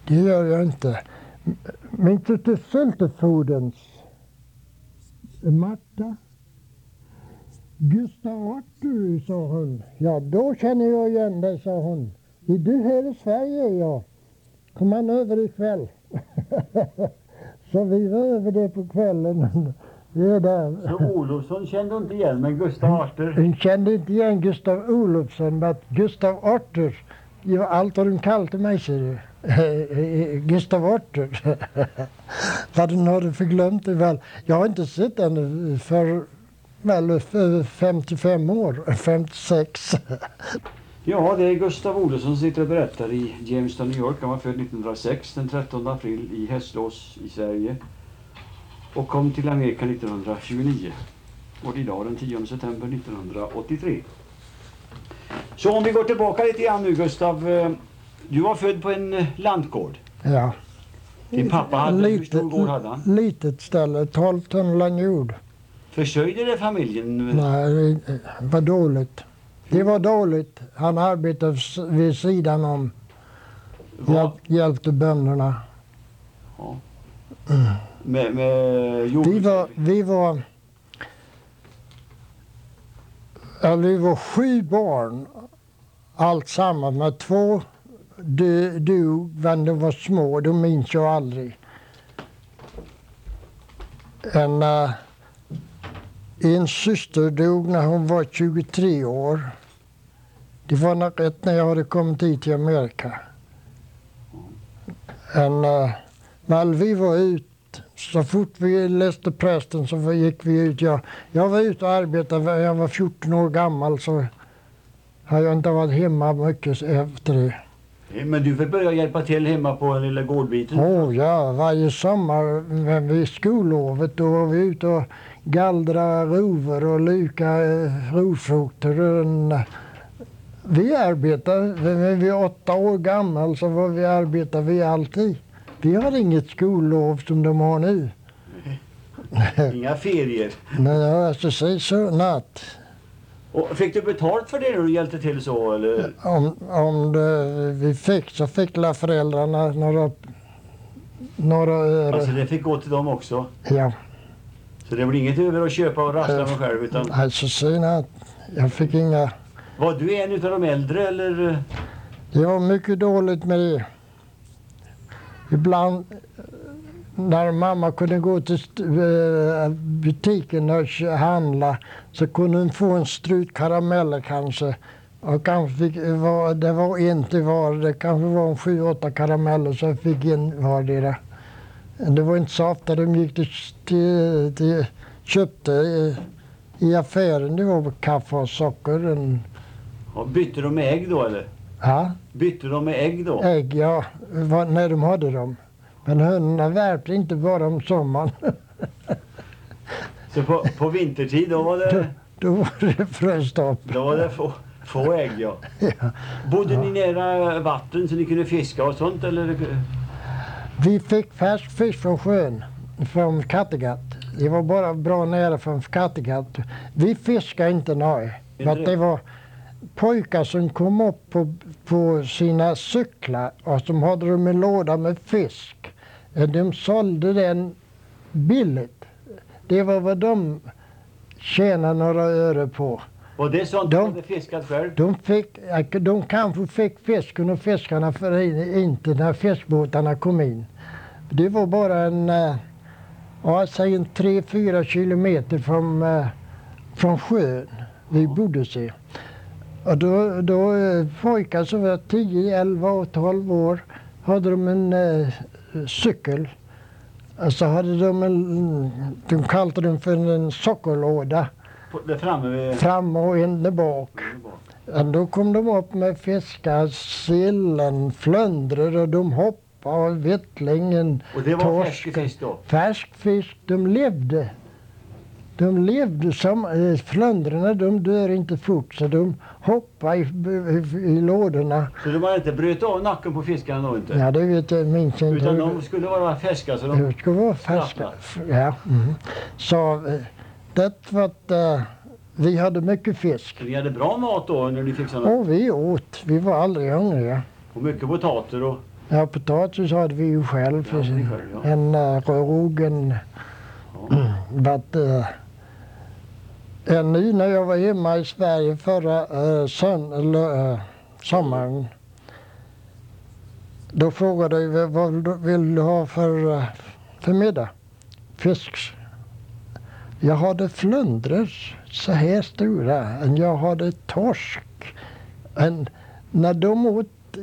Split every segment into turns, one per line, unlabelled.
Det gör jag inte. Men till Syltefodens Marta. Gustav Artur, sa hon. Ja, då känner jag igen dig, sa hon. Är du här i Sverige? Ja. Kom han över ikväll. Så vi var över det på kvällen. Vi är där.
Så Olofsson kände inte igen, men Gustav Artur?
Hon kände inte igen Gustav Olofsson, men Gustav Artur. Ja, allt vad de kallade mig, ser du. Gustav Artur. Vad den hade förglömt det väl. Jag har inte sett den för väl 55 år, 56.
Ja, det är Gustav Olofsson som sitter och berättar i Jamestown, New York. Han var född 1906, den 13 april i Hässleås i Sverige. Och kom till Amerika 1929. Och idag den 10 september 1983. Så om vi går tillbaka lite grann nu, Gustav. Du var född på en lantgård.
Ja.
Din pappa hade, hur stor gård hade han?
Litet ställe, 12 tunnland jord.
Försörjde det familjen?
Nej, det var dåligt. Det var dåligt. Han arbetade vid sidan om. Hjälpte bönderna.
Ja. Med jord.
Vi var 7 barn. Allt samman med 2 dog när de var små. De minns jag aldrig. En syster dog när hon var 23 år. Det var nog rätt när jag hade kommit hit till Amerika. När vi var ut, så fort vi läste prästen så gick vi ut. Jag var ute och arbetade när jag var 14 år gammal, så har jag inte varit hemma mycket efter det.
Men du fick börja hjälpa till hemma på den lilla gårdbiten?
Ja, varje sommar vid skollovet då var vi ute och gallra rover och luka rovfrukter. Vi arbetade, när vi var 8 år gammal så arbetade vi alltid. Vi har inget skollov som de har nu.
Inga ferier?
Nej, alltså säg så natt.
Och fick du betalt för det när du hjälpte till så, eller?
Om vi fick så fick la föräldrarna några öre.
Alltså det fick gå till dem också?
Ja.
Så det blir inget över att köpa och rassla med själv, utan?
Alltså säg natt. Jag fick inga.
Var du en utav de äldre, eller?
Det var mycket dåligt med det. Ibland när mamma kunde gå till butiken och handla så kunde hon få en strut karameller kanske. Och kanske det var inte var, det kanske var 7-8 karameller så jag fick en vardera. Det var inte så ofta de gick till köpte i affären. Det var kaffe och socker.
Ja, bytte de med ägg då, eller?
Ja.
Bytte de med ägg då?
Ägg, ja. När de hade dem. Men hönorna värpte inte bara om sommaren.
Så på vintertid då var det?
Då var det fröstopp.
Då var det få ägg, ja.
Ja.
Bodde ni nära vatten så ni kunde fiska och sånt, eller?
Vi fick färsk fisk från sjön, från Kattegatt. Det var bara bra nära från Kattegatt. Vi fiskade inte nej. Men det var pojkar som kom upp på sina cyklar och som hade de en låda med fisk. De sålde den billigt. Det var vad de tjänade några öre på.
Och det är sånt de hade fiskat själv?
De kanske fick fisken och fiskarna för inte när fiskbåtarna kom in. Det var bara en 3-4 kilometer från sjön vi bodde sig. Och då pojkar som var 10, 11 och 12 år hade de en cykel. Alltså hade de kallade den för en sockerlåda. Framme och en där bak. Och då kom de upp med fiskar, sillen, flundror och de hoppade och vittlingen.
Och det var färsk fisk då?
Färsk fisk, de levde. De levde som flundrorna, de dör inte fort så de hoppar i lådorna.
Så de var inte bröt av nacken på fiskarna då inte?
Ja, det vet jag minst inte.
Utan de skulle vara färska så
de skulle vara färska. Ja. Mm. Så det var att vi hade mycket fisk.
Så ni hade bra mat då när ni fick sådana?
Och vi åt. Vi var aldrig hungriga.
Och mycket potater och?
Ja, potatis hade vi ju själv.
Ja, ni själv, ja.
En råg, en ny när jag var hemma i Sverige förra sommaren. Då frågade jag vad vill du ha för middag? Fisk. Jag hade flundror så här stora. Jag hade torsk. När de åt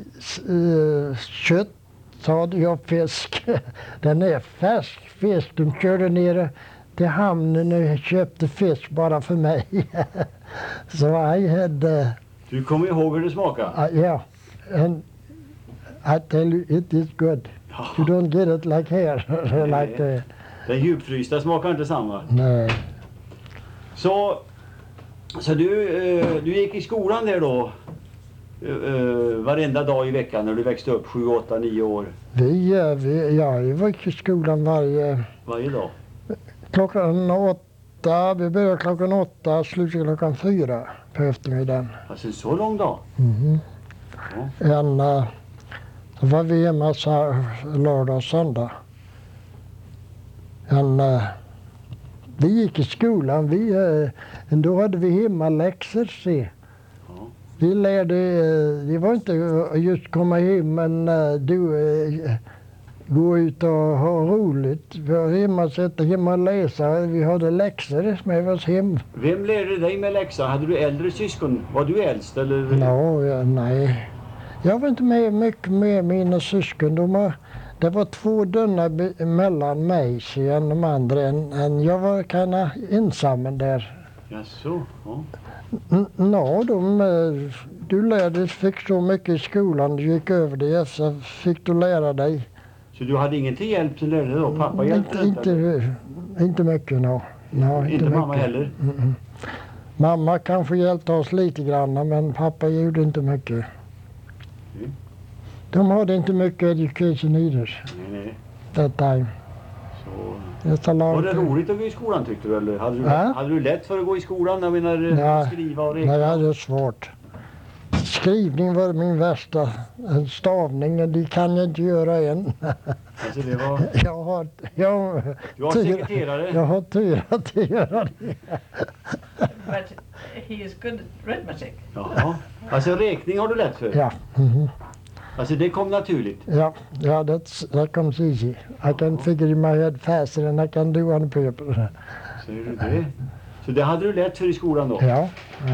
kött så hade jag fisk. Den är färsk fisk. De körde ner till hamnen och köpte fisk bara för mig. Så I had...
Du kommer ihåg hur det smakar?
Yeah. And I tell you, it is good. You don't get it like here. Like,
den djupfrysta smakar inte samma.
nej.
Så du gick i skolan där då? Varenda dag i veckan när du växte upp 7, 8, 9 år?
Jag var i skolan varje
dag?
Klockan 8, vi började klockan 8, slutade klockan 4 på eftermiddagen.
Alltså en så lång dag?
Ja. Så var vi hemma lördag och söndag. Vi gick i skolan, då hade vi hemmaläxor se. Vi lärde, det var inte just komma hem men gå ut och ha roligt. Vi var hemma, sätta hemma och läsa. Vi hade läxor med oss hem.
Vem lärde dig med läxor? Hade du äldre syskon? Var du äldst eller?
Nej. Jag var inte mycket med mina syskon. Det var 2 dörrar mellan mig och de andra. Jag var kanske ensam där.
Jaså? Ja.
Du fick så mycket i skolan. Du gick över det så fick du lära dig.
Så du hade ingen till hjälp till lärare då? Pappa hjälpte
inte mycket, no.
Inte mamma heller?
Mamma kanske hjälpte oss lite grann, men pappa gjorde inte mycket. De hade inte mycket education either.
Nej.
That time.
Var det roligt att gå i skolan tyckte du? Eller? Hade du lätt för att gå i skolan? Jag menar, skriva och räkna?
Nej, jag hade svårt. Skrivning var min värsta. Stavningen, det kan jag inte göra än.
Alltså det var... Du var sekreterare?
Jag har tur att göra det.
But he is good at arithmetic.
Jaha. Alltså räkning har du lätt för?
Ja.
Alltså det kom naturligt?
Ja, that comes easy. I can figure in my head faster than I can do on paper.
Säger du det? Så det hade du lätt för i skolan då?
Ja.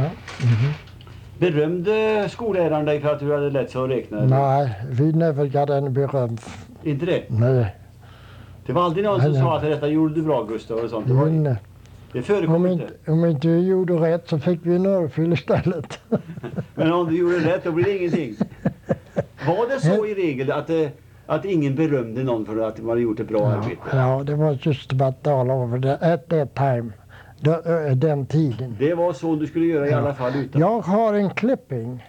Berömde skolläraren dig för att du hade lätt för att räkna? Eller?
Nej, vi never got any beröm.
Inte det?
Nej.
Det var aldrig någon som sa att detta gjorde du bra, Gustav, och sånt? Det förekom inte?
Om inte du gjorde rätt så fick vi en örfil istället.
Men om du gjorde rätt då blir det ingenting? Var det så i regel att ingen berömde någon för att man hade gjort ett bra arbete?
Ja, det var just about all over at that time. Den tiden.
Det var så du skulle göra i alla fall utan?
Jag har en klipping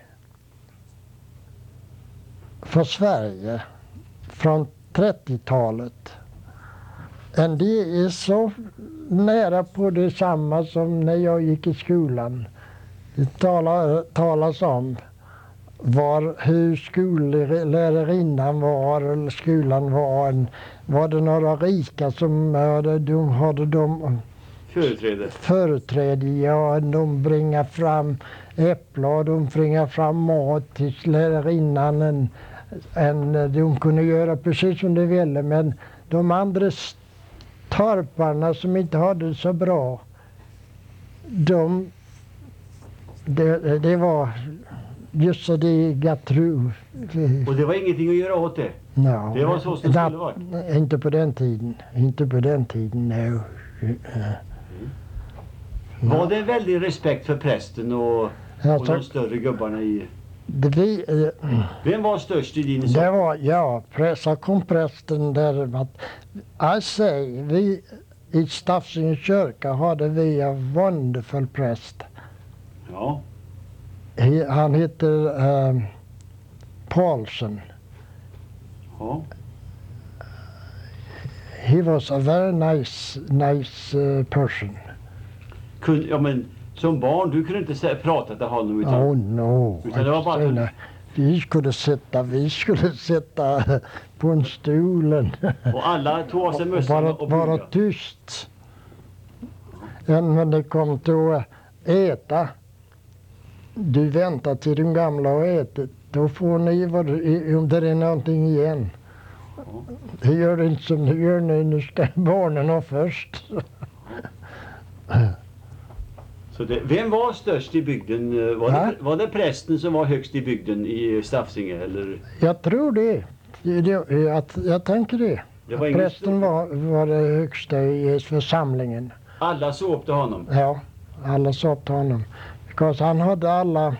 för Sverige från 30-talet. Och det är så nära på detsamma som när jag gick i skolan. Det talas om hur skollärarinnan var eller skolan var. Var det några rika som hade de företräde, ja, de bringar fram äpplen, de bringar fram mat till lärarinnan. De kunde göra precis som de ville, men de andra torparna som inte hade det så bra, det var just så det got through.
Och det var ingenting att göra åt det?
No,
det var så som det skulle vara?
Inte på den tiden, no.
Var det en väldig respekt för prästen och de större gubbarna i... Vem var störst i din
det var, så kom prästen där. Vi i Stafsinge kyrka hade vi en wonderful präst.
Ja.
Han heter Paulsen.
Ja.
He was a very nice person.
Ja, men som barn, du kunde inte prata till honom utan...
Oh no.
Utan det var bara
vi skulle sitta på en stolen.
Och alla tog av sig mössan och
Vara
buga.
tyst. Men det kom till att äta. Du väntar till de gamla har ätit. Då får ni om det är någonting igen. Det gör inte som det gör nu ska barnen ha först.
Så vem var störst i bygden? Var det prästen som var högst i bygden i Stafsinge? Eller?
Jag tror det. Jag tänker det. Prästen var det högsta i församlingen.
Alla såg till honom?
Ja, alla såg till honom. Because han hade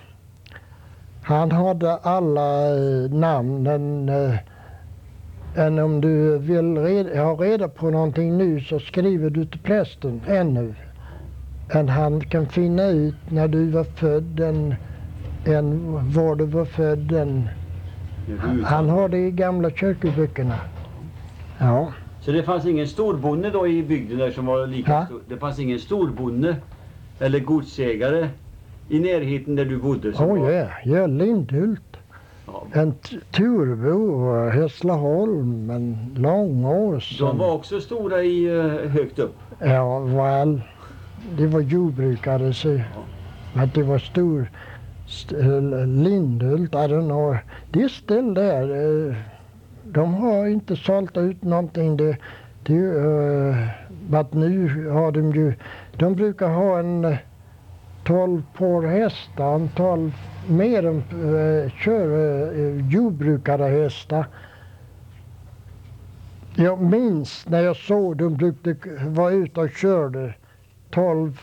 alla namnen. Än om du vill ha reda på någonting nu så skriver du till prästen ännu. Än han kan finna ut när du var född, var du var född. Han har det i gamla kyrkoböckerna. Ja.
Så det fanns ingen storbonde då i bygden där som var lika stor? Det fanns ingen storbonde eller godsägare i närheten där du bodde?
Ja, Lindhult. Ja. En Turbo, Hässleholm, en Långås.
De var också stora högt upp?
Ja, väl. Det var jordbrukare så att det var stor Lindhult, I don't know. Det är still där. De har inte sålt ut någonting. Men nu har de brukar ha en 12 par hästar, 12 mer än jordbrukare hästar. Jag minns när jag såg de brukade vara ute och körde 12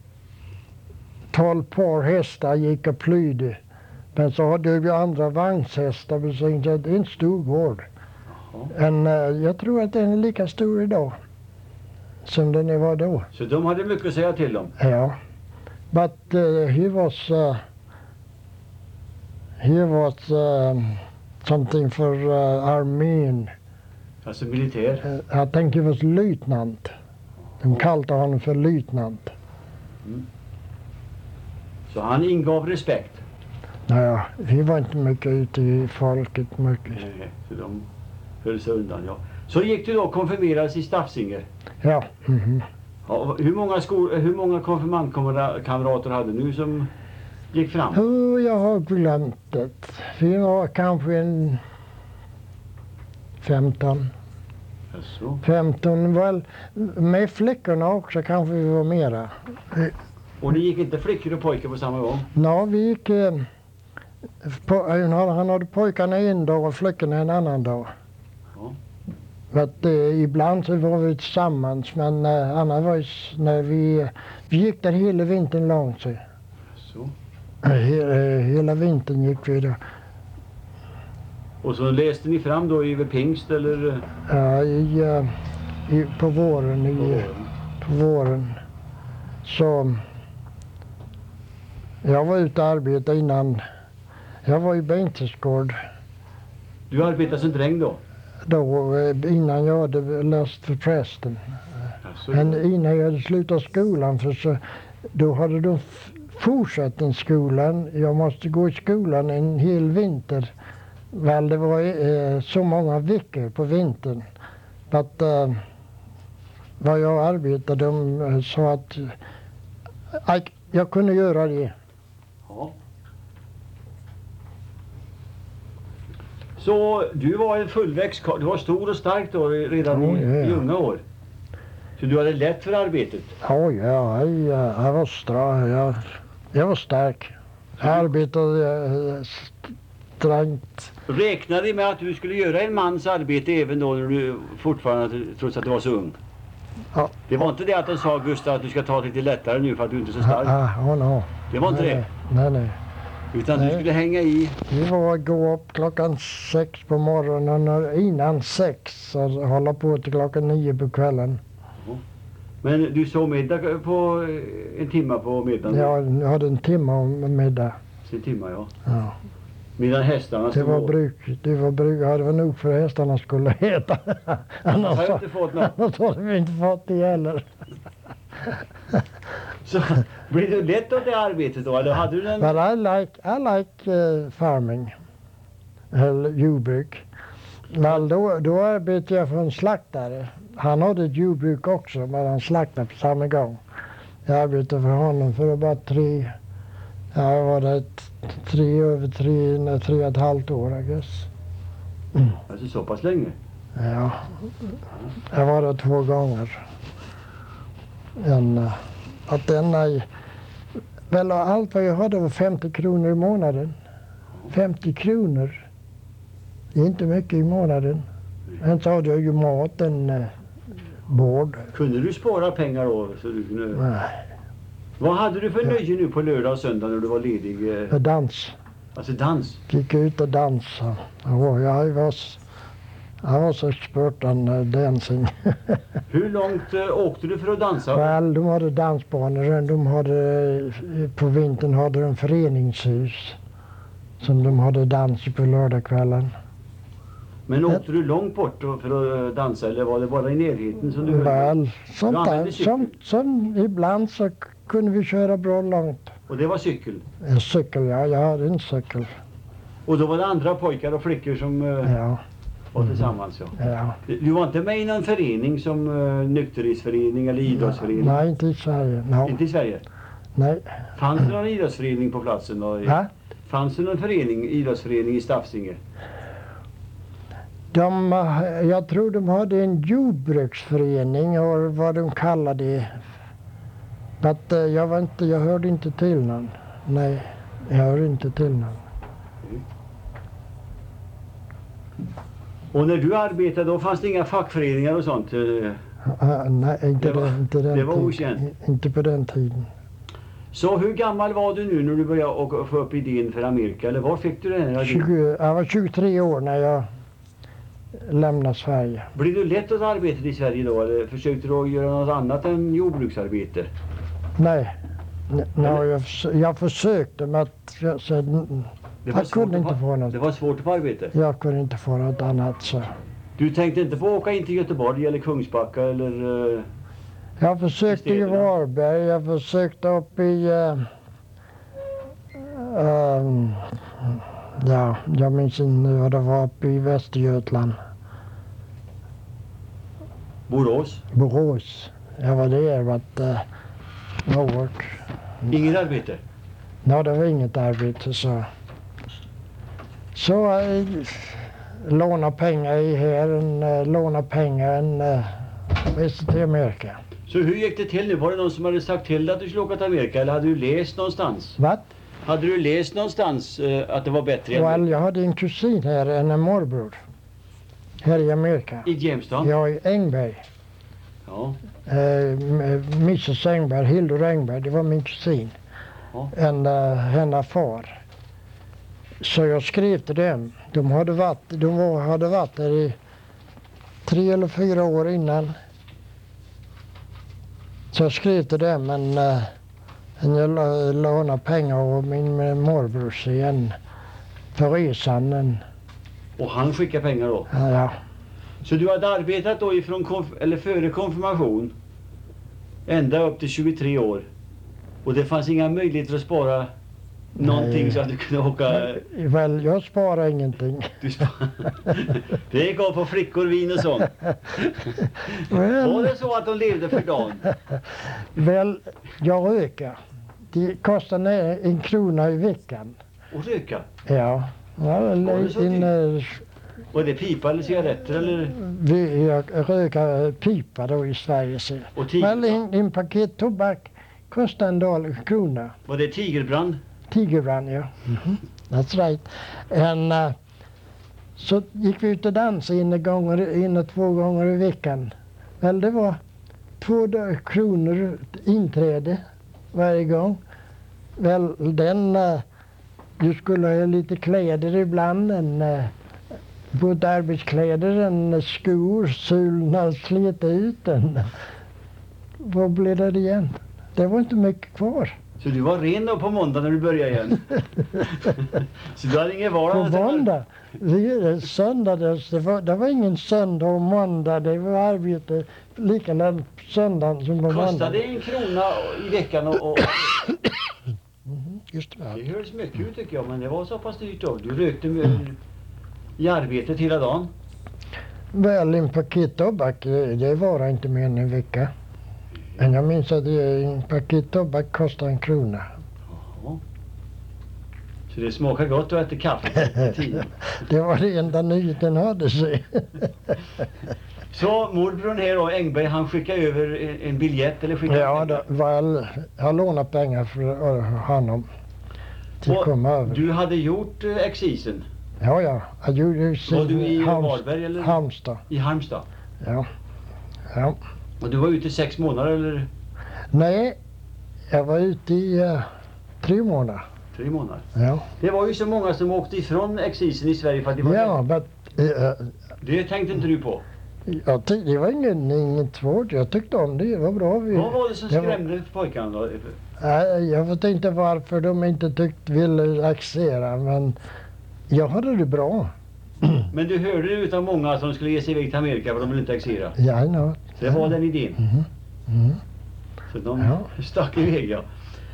par hästar gick och plöjde. Men så hade vi andra vagnshästar, men det är en stor gård. Jag tror att den är lika stor idag som den var då.
Så de hade mycket att säga till om?
Ja. But he was something for armén.
Alltså militär?
I think he was lieutenant. De kallade honom för lieutenant.
Mm. Så han ingav respekt?
Ja, vi var inte mycket ute i folket. Mycket.
Nej, så de höll sig undan, ja. Så gick du då konfirmeras i Stafsinge?
Ja. Mm-hmm.
Ja, hur många konfirmandkamrater hade du som gick fram?
Jag har glömt det. Vi var kanske en 15.
Alltså. 15,
väl. Med flickorna också kanske vi var mera.
Och det gick inte flickor och pojkar på samma gång?
Ja, vi gick... han hade pojkarna en dag och flickorna en annan dag.
Ja.
Att, ibland så var vi tillsammans, men annars var när vi gick där hela vintern långt.
Så.
Hela vintern gick vi där.
Och så läste ni fram då över pingst eller?
Ja, på våren. På våren. Så jag var ute och arbetade innan. Jag var i Bengtsgård.
Du arbetade som dräng då?
Innan jag hade läst för prästen.
Alltså.
Men innan jag hade slutat skolan då hade de fortsättningsskolan. Jag måste gå i skolan en hel vinter. Väl det var så många veckor på vintern. Att vad jag arbetade de sa att jag kunde göra det.
Ja. Så du var en fullväxt, du var stor och stark då redan i unga år. Så du hade lätt för arbetet? Jag var jag var stark. Jag arbetade strängt. Räknade ni med att du skulle göra en mans arbete även då när du fortfarande, trots att du var så ung?
Ja.
Det var inte det att de sa, Gustav, att du ska ta det lite lättare nu för att du inte är så stark?
No.
Det var inte det?
Nej.
Utan du skulle hänga i?
Det var att gå upp klockan 6 på morgonen och innan 6 och hålla på till klockan 9 på kvällen.
Men du såg middag på en timme på middagen?
Ja, jag hade en timme om middag.
En timme, ja.
Ja.
Medan hästarna
det var bruk. Ja, det var nog för hästarna skulle äta. Annars
har jag inte fått något.
Annars hade vi inte fått det heller.
Så blir det lätt åt det arbetet då? Eller hade du den?
But I like farming. eller jordbruk. Men då arbetade jag för en slaktare. Han hade ett jordbruk också, men han slaktade på samma gång. Jag arbetade för honom för bara tre och ett halvt år, I guess.
Alltså så pass länge?
Ja, jag var där 2 gånger. Väl allt vad jag hade var 50 kronor I månaden. 50 kronor. Det är inte mycket I månaden. Sen så hade jag ju mat, båd.
Kunde du spara pengar då? Så du kunde...
Nej,
Vad hade du för nöje nu på lördag och söndag när du var ledig?
dans.
Alltså dans?
Gick ut och dansa. Jag var så expert on dancing.
Hur långt åkte du för att dansa?
Väl, de hade dansbanor. På vintern hade de föreningshus. Som de hade dans på lördagskvällen.
Men åkte du långt bort för att dansa eller var det bara I närheten som du höll?
Väl,
använde cykel?
Ibland så kunde vi köra bra långt.
Och det var cykel?
En cykel, ja. Jag hade en cykel.
Och då var det andra pojkar och flickor som
Ja.
var tillsammans? Ja.
Ja.
Du var inte med I någon förening som nykterhetsförening eller idrottsförening?
Nej, inte I Sverige. No.
Inte I Sverige?
Nej.
Fanns det någon idrottsförening på platsen då?
Va?
Fanns det någon idrottsförening I Stafsinge?
Jag tror de hade en jordbruksförening och vad de kallade det. Men jag hörde inte till någon. Nej, jag hörde inte till någon.
Och när du arbetade då fanns det inga fackföreningar och sånt?
Nej, inte den
det var
tiden.
okänt.
Inte på den tiden.
Så hur gammal var du nu när du började få upp idén för Amerika? Eller var fick du den?
Jag var 23 år när jag lämnade Sverige.
Blev det lätt att arbeta I Sverige då? Eller försökte du göra något annat än jordbruksarbete?
Nej, jag försökte men jag kunde inte få något.
Det var svårt att få arbete?
Jag kunde inte få något annat så.
Du tänkte inte på att åka in till Göteborg eller Kungsbacka eller...
Jag försökte I Varberg, jag försökte upp I... jag minns inte vad det var uppe I Västergötland. Borås. Jag var där, but no work.
Inget arbete?
Nej, det var inget arbete så. Så låna pengar låna pengar resa till Amerika.
Så hur gick det till nu? Var det någon som hade sagt till dig att du skulle åka till Amerika eller hade du läst någonstans?
Vad?
Hade du läst någonstans att det var bättre?
Well, jag hade en kusin här, en morbror. Här I Amerika.
I Jamestown?
Ja, I Engberg.
Ja.
Mrs Engberg, Hildur Engberg, det var min kusin.
Ja.
Hennes far. Så jag skrev till dem. De hade varit där I 3 eller 4 år innan. Så jag skrev till dem men jag lånade pengar av min morbror igen för resan.
Och han skickade pengar då?
Ja.
Så du hade arbetat då före konfirmation ända upp till 23 år och det fanns inga möjligheter att spara någonting så att du kunde åka...
Väl, jag sparar ingenting.
Det gick av på flickor, vin och sånt. Var det så att de levde för dagen?
Väl, jag röker. Det kostar 1 krona I veckan.
Och röka?
Ja.
Och det pipa eller cigaretter eller?
Jag röker pipa då I Sverige. Väl, en paket tobak kostar 1 krona.
Var det tigerbrand?
Tigerbrand, ja. That's right. Så gick vi ut och dansade 2 gånger I veckan. Väl, det var 2 kronor inträde varje gång. Väl, du skulle ha lite kläder ibland, både arbetskläder, skor, sulorna slet ut den. Vad blev det igen? Det var inte mycket kvar.
Så du var ren då på måndag när du började igen? Så du hade ingen vardag?
På måndag? Det var ingen söndag och måndag. Det var arbete likadant söndagen som på måndag.
Kostade det 1 krona I veckan?
Just det.
Det hörs mycket ut tycker jag, men det var så pass dyrt då. Du rökte med... i arbetet hela dagen?
Väl, en paket tobak, det var inte mer än en vecka. Men jag minns att en paket tobak kostar 1 krona.
Ja. Så det smakar gott att äta kaffe i tiden.
Det var det enda nyheten hade sig.
Så morbrorn här då, Engberg, han skickade över en biljett eller skickade
Ja,
pengar?
jag lånade pengar för honom till att
Och
komma över.
du hade gjort exisen?
Ja, jag gjorde
Var du i Varberg eller?
Halmstad.
I Halmstad?
Ja. Ja.
Och du var ute i 6 månader eller?
Nej, jag var ute i 3 månader.
3 månader?
Ja.
Det var ju så många som åkte ifrån exisen i Sverige för att det var
Ja, men
det tänkte inte du på?
det var inget svårt. Jag tyckte om det. Det var bra.
Vad var det som skrämde pojkarna då?
Jag vet inte varför de inte ville acceptera, men jag hade det bra.
Men du hörde utav många att de skulle ge sig iväg till Amerika för de ville inte acceptera?
Ja, no.
Det var den idén? Så de stack iväg, ja.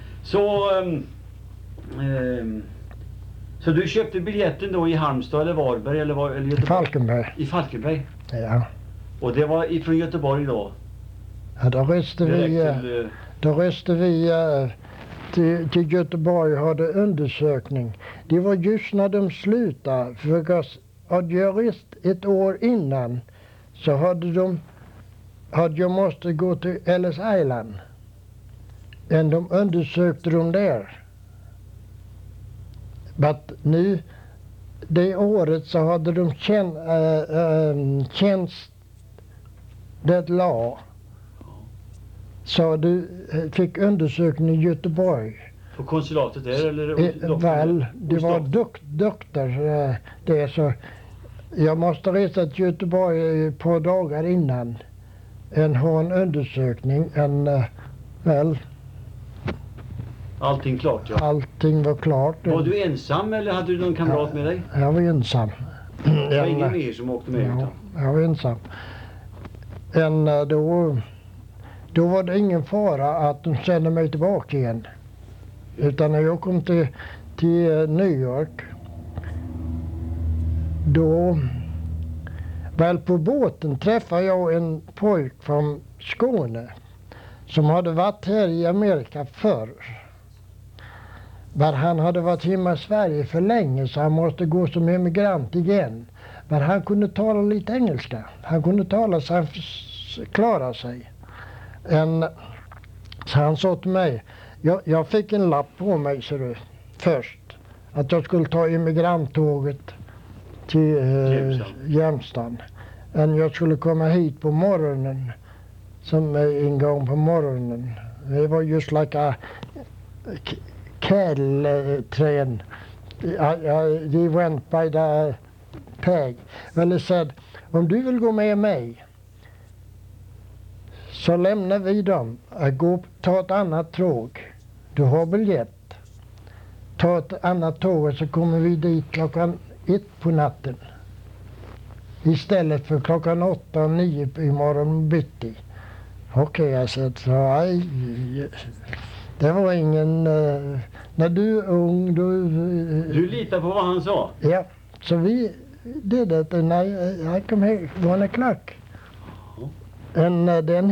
Så du köpte biljetten då i Halmstad eller Varberg eller Göteborg?
Falkenberg.
I Falkenberg?
Ja.
Och det var ifrån Göteborg då?
Ja, då reste vi till Göteborg och hade undersökning. Det var just när de slutade. För att jag rest ett år innan så hade jag måste gå till Ellis Island. Men de undersökte dem där. Men nu, det året så hade de tjänst det la. Så du fick undersökning i Göteborg.
På konsulatet där eller?
Väl, det var doktor det, så jag måste resa till Göteborg ett par dagar innan ha en undersökning. Väl,
allting klart, ja.
allting var klart.
Var du ensam eller hade du någon kamrat med dig?
Jag var ensam.
Det var ingen mer som åkte med utan?
Jag var ensam. Då var det ingen fara att de sände mig tillbaka igen. Utan när jag kom till New York, då väl på båten träffade jag en pojk från Skåne som hade varit här i Amerika förr. Men han hade varit hemma i Sverige för länge så han måste gå som emigrant igen. Men han kunde tala lite engelska. Han kunde tala så han klarade sig. Så han sa till mig, jag fick en lapp på mig så du, först. Att jag skulle ta emigranttåget till Jämstan. Jag skulle komma hit på morgonen. Som en gång på morgonen. Det var just like a cattle train. They went by the peg. Well, they said, om du vill gå med mig så lämnar vi dem. Ta ett annat tåg. Du har biljett. Ta ett annat tåg och så kommer vi dit 1 på natten. Istället för 8 och 9 imorgon bitti. Okej, jag sa så. Det var ingen... när du är ung,
Du litar på vad han sa?
Ja, så vi did it and I come here 1 o'clock. And then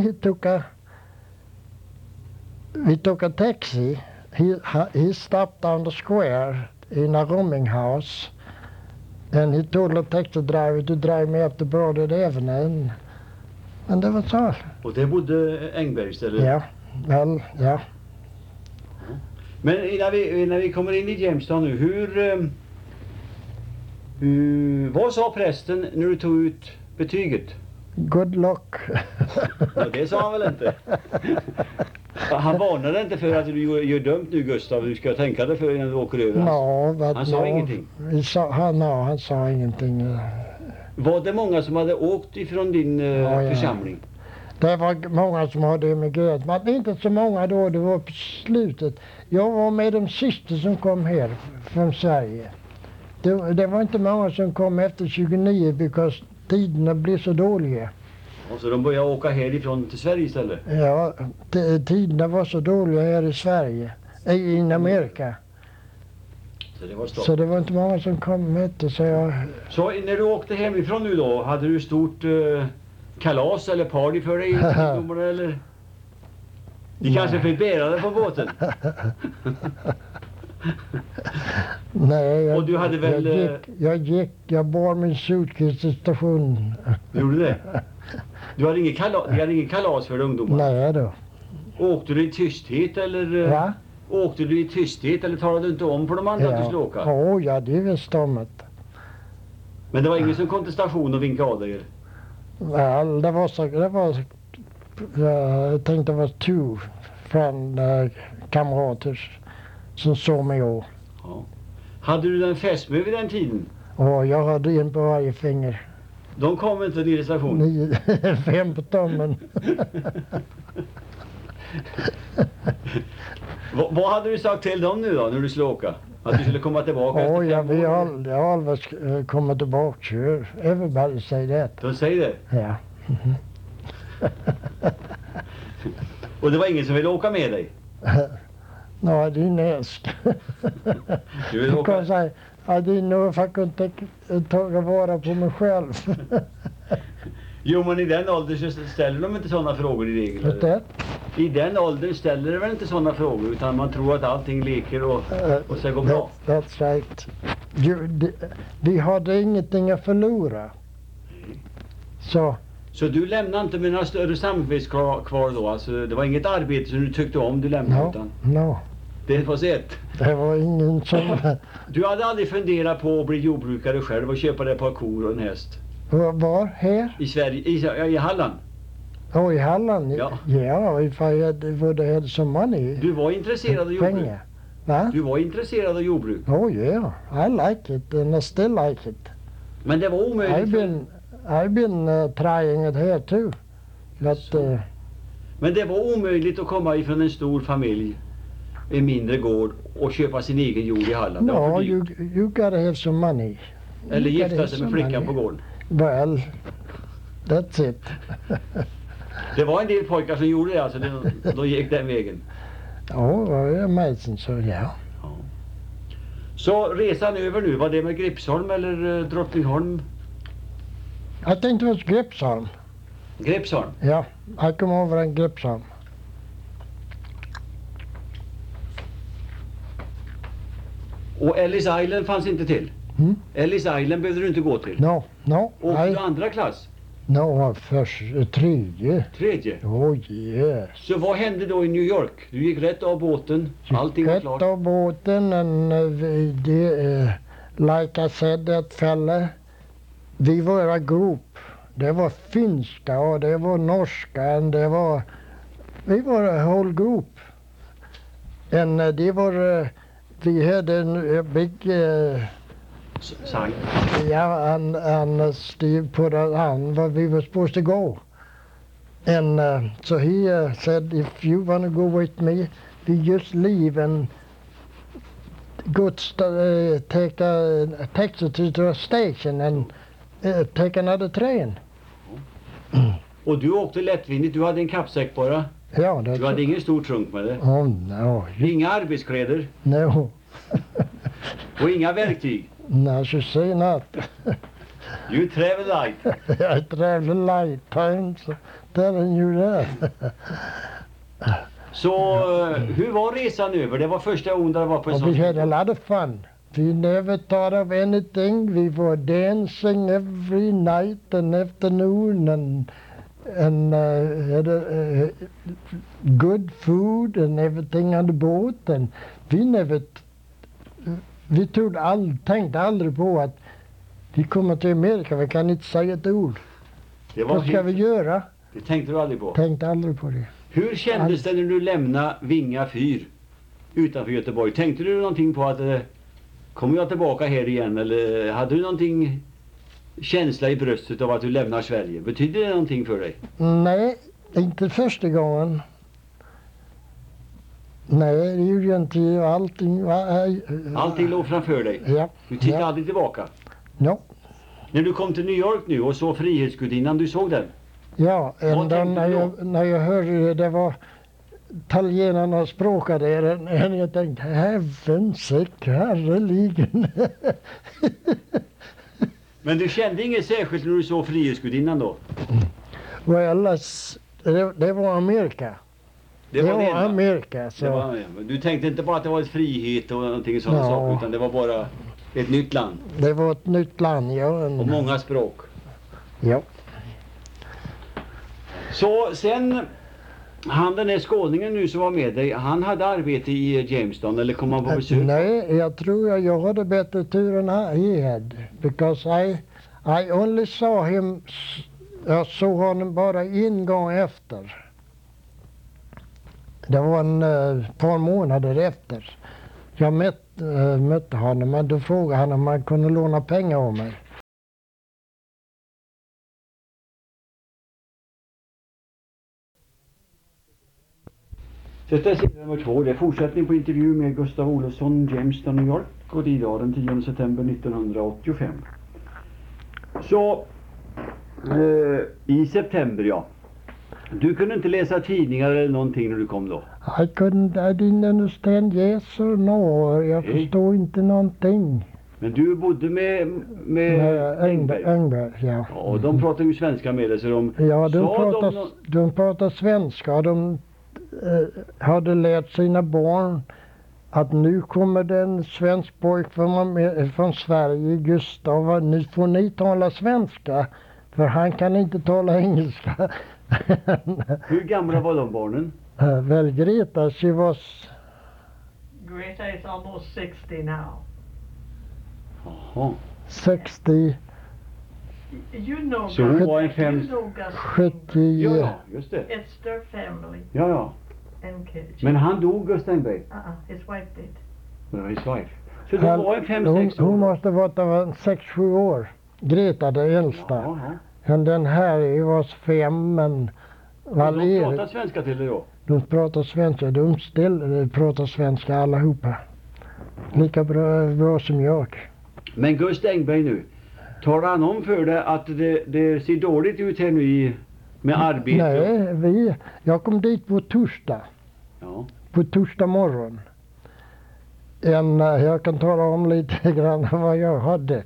we took a taxi. He stopped down the square in a rooming house. And he told the taxi driver to drive me up to Broad Avenue. And det var så.
Och det bodde Engberg istället?
Ja, väl, ja.
Men innan vi kommer in i Jamestown nu, vad sa prästen när du tog ut betyget?
Good luck.
Ja, det sa han väl inte? Han varnade inte för att du gör dumt nu, Gustav. Du ska tänka dig för innan du åker över. Han sa ingenting?
Han sa ingenting.
Var det många som hade åkt ifrån din församling?
Det var många som hade emigrerat, men inte så många då, det var på slutet. Jag var med de sista som kom här från Sverige. Det var inte många som kom efter 29 because tiderna blev så dåliga.
Och så de började åka härifrån till Sverige istället?
Ja, tiderna var så dåliga här i Sverige, i Amerika.
så det var stopp.
Så det var inte många som kom med det, så jag...
Så när du åkte hemifrån nu då, hade du stort kalas eller party för dig ungdomarna eller? Ni kanske fick bära det på båten?
Nej,
Och du hade väl,
jag bar min suitcase till stationen.
gjorde det? Du hade ingen kalas för ungdomarna?
Nej då.
Åkte du i tysthet eller?
Va?
Åkte du i tysthet eller talade du inte om för de andra att du skulle åka?
Ja, det visste de inte.
Men det var ingen som kom till stationen och vinkade av dig?
Well, jag tänkte det var två från kamrater som såg mig och.
Ja. Hade du den fästmö vid den tiden?
Och jag hade en på varje finger.
De kom inte ner i stationen?
15 men...
Vad hade du sagt till dem nu då när du skulle åka? Att du skulle komma tillbaka efter 5 år?
Vi har aldrig kommit tillbaka. Everybody say that.
De säger det?
Ja.
Och det var ingen som ville åka med dig?
No, I didn't ask.
Du vill åka?
Because I didn't know if I could ta vara på mig själv.
Jo, men i den åldern så ställer de inte sådana frågor i regel.
Vet du?
I den åldern ställer de väl inte sådana frågor utan man tror att allting leker och så går bra.
That's right. Vi hade ingenting att förlora.
Så du lämnade inte med några större samvets kvar då? Alltså, det var inget arbete som du tyckte om du lämnade? Utan
No.
det var sett.
Det var ingen som...
Du hade aldrig funderat på att bli jordbrukare själv och köpa ett par kor och en häst?
Var? Här?
I Sverige? I Halland?
I Halland?
Ja.
Ja, if I had some money.
Du var intresserad av jordbruk?
Pengar. Va?
Du var intresserad av jordbruk?
Oh yeah, I like it and I still like it.
Men det var omöjligt?
I've been trying it here too. But,
men det var omöjligt att komma ifrån en stor familj, en mindre gård och köpa sin egen jord i Halland?
No, you gotta have some money.
Eller gifta sig med flickan på gården?
Well, that's it.
Det var en del pojkar som gjorde det, alltså de gick den vägen?
Ja, amazing, så ja.
Så resan över nu, var det med Gripsholm eller Drottningholm?
I think it was Gripsholm.
Gripsholm?
Ja, I come over in Gripsholm.
Och Ellis Island fanns inte till? Ellis Island behövde du inte gå till?
No.
Åkte du andra klass?
No, först tredje.
Tredje?
Oh yes.
Så vad hände då i New York? Du gick rätt av båten, allting var klart?
Rätt av båten and like I said that fella, vi var a group. Det var finska och det var norska och vi var a whole group. And vi hade en big
sign.
Yeah, and Steve put on where we were supposed to go. And so he said, if you want to go with me, we just leave and go take a taxi to the station and take another train.
Och du åkte lättvindigt, du hade en kappsäck bara?
Ja,
du hade ingen stor trunk med det?
Oh no.
Inga arbetskläder?
No.
Och inga verktyg?
No, I should say not.
You travel light?
I travel light times, telling you that.
Så hur var resan över? Det var första gången det var på en sån...
We had a lot of fun. We never thought of anything. We were dancing every night and afternoon and had good food and everything on the boat. And vi tänkte aldrig på att vi kommer till Amerika, vi kan inte säga ett ord. Vad ska vi göra?
Det tänkte du aldrig på?
Tänkte aldrig på det.
Hur kändes det när du lämnade Vinga fyr utanför Göteborg? Tänkte du någonting på att kommer jag tillbaka här igen? Eller hade du någonting känsla i bröstet av att du lämnar Sverige? Betyder det någonting för dig?
Nej, inte första gången. Nej, det gjorde jag inte. Allting
låg framför dig?
Ja.
Du tittade aldrig tillbaka?
No.
När du kom till New York nu och såg Frihetsgudinnan, du såg den?
Ja, när jag hörde det var italienarna språkade än jag tänkte, herreligen.
Men du kände inget särskilt när du såg Frihetsgudinnan då?
Well, det var Amerika.
Det var det enda.
Amerika. Så.
Det var, du tänkte inte bara att det var ett frihet och någonting sådana saker, utan det var bara ett nytt land?
Det var ett nytt land, ja.
Och många språk?
Ja.
Så sen, han den här skåningen nu som var med dig, han hade arbete i Jamestown eller kom han på besök?
Nej, jag tror jag hade bättre tur än han hade. Because I only saw him, jag såg honom bara en gång efter. Det var en par månader efter. Jag mötte honom, men då frågade han om han kunde låna pengar av mig.
Detta är sida nummer 2. Det är fortsättning på intervju med Gustav Olofsson, Jamestown, New York. Och det är idag den 10 september 1985. Så, i september, ja. Du kunde inte läsa tidningar eller någonting när du kom då?
I didn't understand yes or no. Jag förstår inte någonting.
Men du bodde med
Engberg, ja.
Och de pratar ju svenska med dig, så de...
Ja, de pratar svenska. De hade lärt sina barn att nu kommer det en svensk pojk från Sverige, Gustav. Nu får ni tala svenska, för han kan inte tala engelska.
Hur gamla var de barnen?
Well, Greta, she was...
Greta is almost 60 now.
Jaha.
60...
You know,
Så hon var en
you know Gus
70...
Ja, just det.
It's their family
Ja.
and kids.
Men han dog, Gustav Engberg?
His wife did.
His wife. Så det var en 5-6 år?
Hon måste varit 6-7 år. Greta, den äldsta.
Jaha.
Men den här var 5, men...
De pratar svenska till dig då?
De pratar svenska. De pratar svenska allihopa. Lika bra som jag.
Men Gustav Engberg nu, tar han om för dig att det ser dåligt ut här nu med arbete?
Nej, jag kom dit på torsdag.
Ja.
På torsdag morgon. Jag kan tala om lite grann vad jag hade.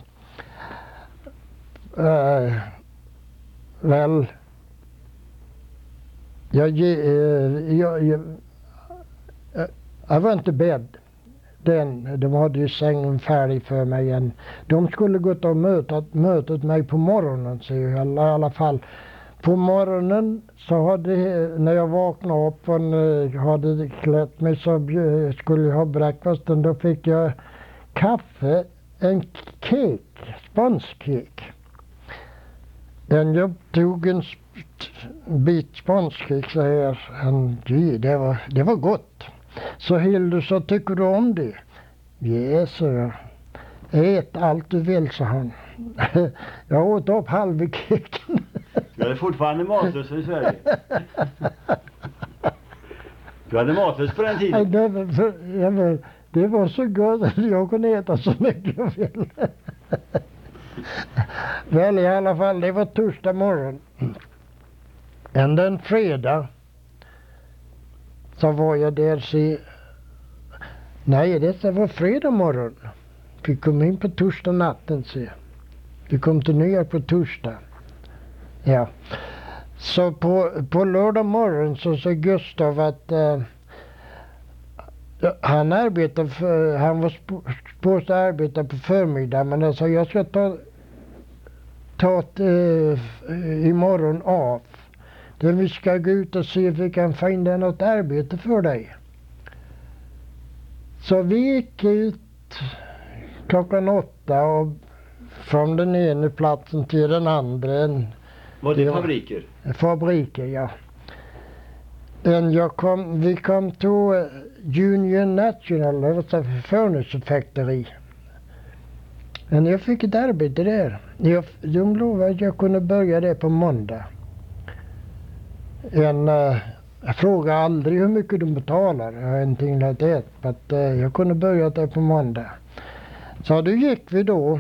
Jag var inte bädd. De hade ju sängen färdig för mig. De skulle gått och mötet mig på morgonen, så i alla fall. På morgonen så när jag vaknade upp och hade klätt mig, så skulle jag ha breakfasten. Då fick jag kaffe, en cake, sponscake. Jag tog en bit sponscake så här. Det var gott. Så Hildur, så tycker du om det? Yes, så ät allt du vill, sa han. Jag åt upp halva caken.
Du är fortfarande matlös i Sverige. Du hade matlös på den tiden.
Det var så gott att jag kunde äta så mycket jag ville. Väl, i alla fall, det var torsdag morgon. Den fredag så var jag där Nej, det var fredag morgon. Vi kom in på torsdag natten, vi kom till New York på torsdag. Ja. Så på lördag morgon så sa Gustav att han var supposed att arbeta på förmiddagen, men han sa jag ska ta imorgon av. Vi ska gå ut och se if vi kan finna något arbete för dig. Så vi gick ut klockan 8 och från den ena platsen till den andra.
Var det fabriker?
Fabriker, ja. Vi kom till Union National, det var ett furniture factory. Men jag fick ett arbete där. De lovade att jag kunde börja där på måndag. Jag frågade aldrig hur mycket de betalar. Anything like that. Men jag kunde börja där på måndag. Så då gick vi då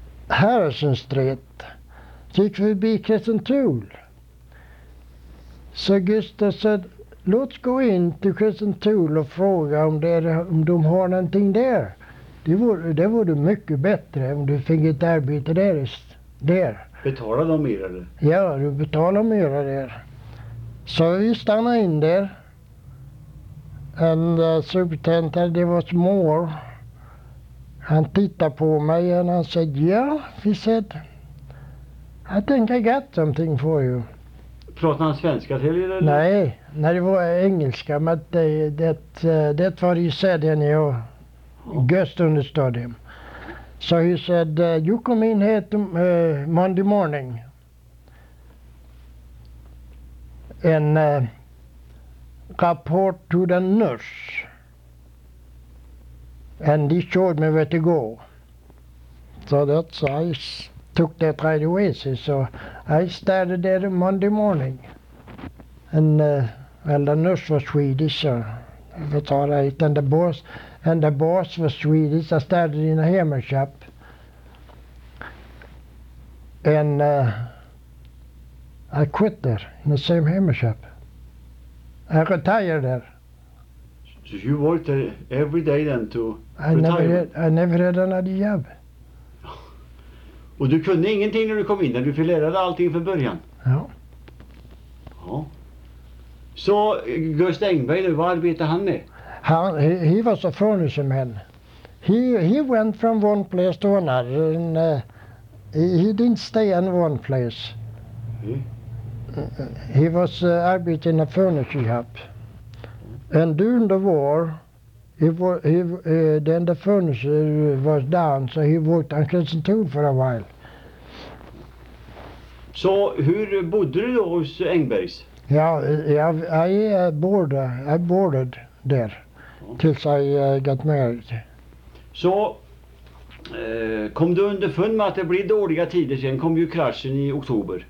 Harrison Street. Så gick vi förbi Crescent Tool. Så Gustav sa, låt oss gå in till Crescent Tool och fråga om de har någonting där. Det vore mycket bättre om du fick ett arbete där.
Betalar de mer eller?
Ja, du betalar mer där. Så vi stannade in där. And superintendent, there was more. Han tittade på mig och han sa, yeah, he said, I think I got something for you.
Pratar han svenska till er eller?
Nej, det var engelska, men det var he said and you just understood him. So he said, you come in here Monday morning and report to the nurse. And he showed me where to go. So that's I took that right away. So I started there Monday morning. And well, the nurse was Swedish, so that's all right. And the boss was Swedish. I started in a hammer shop. And I quit there in the same hammer shop. I retired there.
So you worked there every day then to
I never had another job.
Och du kunde ingenting när du kom in där? Du fick lära dig allting från början?
Ja.
Ja. Så Gust Engberg nu, vad arbetar han med?
He was a furniture man. He went from one place to another and he didn't stay in one place. He was arbeting in a furniture shop. And during the war, then the furniture was down, so he worked on Crescent Tool for a while.
Så hur bodde du då hos Engbergs?
Ja, I boarded there tills I got married.
Så kom du underfund med att det blir dåliga tider, sen kom ju kraschen i oktober.